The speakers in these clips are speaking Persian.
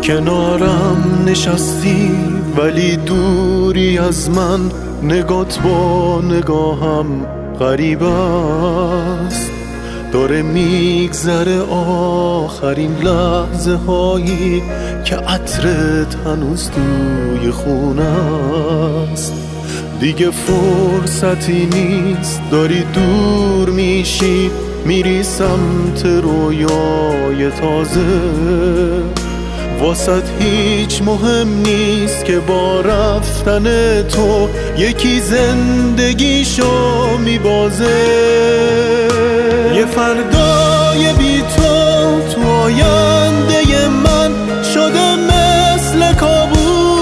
کنارم نشستی ولی دوری از من، نگات با نگاهم غریب است. داره میگذره آخرین لحظه هایی که عطرت هنوز توی خونه است. دیگه فرصتی نیست، داری دور میشی، میری سمت رویای تازه. واسط هیچ مهم نیست که با رفتن تو یکی زندگیشو میبازه. یه فردای بی تو آینده من شده مثل کابوس.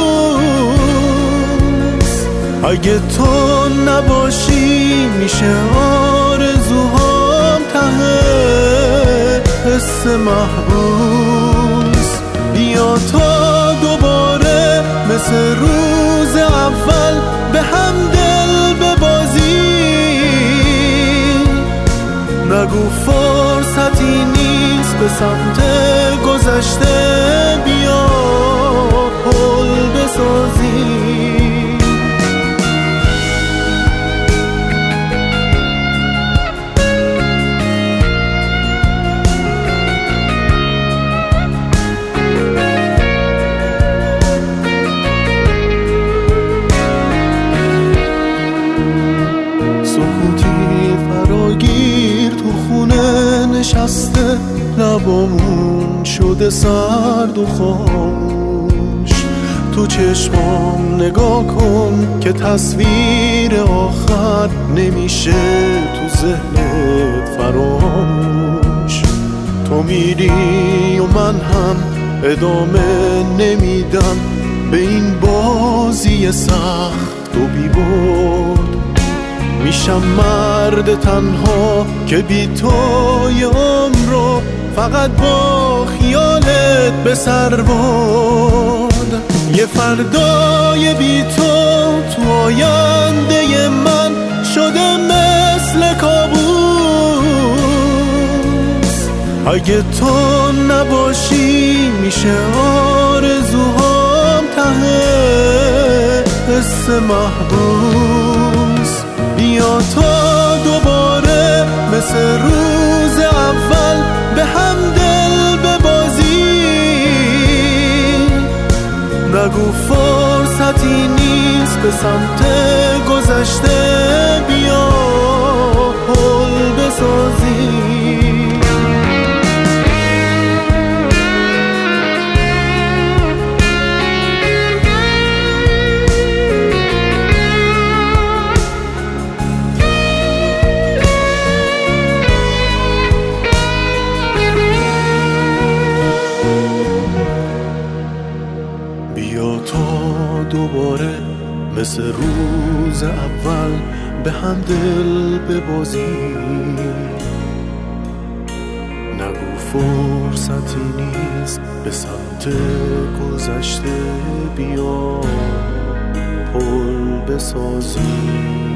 اگه تو نباشی میشه آرزوهام ته حس محبوس. بیا تا دوباره مثل روز اول به هم دل ببازی. نگو فرصتی نیست به سمت گذشته، بیا پل بسازی. نشسته لبامون شده سرد و خاموش. تو چشمام نگاه کن که تصویر آخر نمیشه تو ذهنت فراموش. تو میری و من هم ادامه نمیدم به این بازی سخت و بی‌برد. میشم مرد تنها که بی توی عمرو فقط با خیالت به سر برد. یه فردای بی تو آینده من شده مثل کابوس. اگه تو نباشی میشه آرزوهام ته حس محبوس. بیا تا دوباره مثل روز اول به هم دل ببازی. نگو فرصتی نیست به سمت گذشته، بیا پل بسازی. بیا تا دوباره مثل روز اول به هم دل ببازی. نگو فرصتی نیست به سمت گذشته، بیا پل بسازی.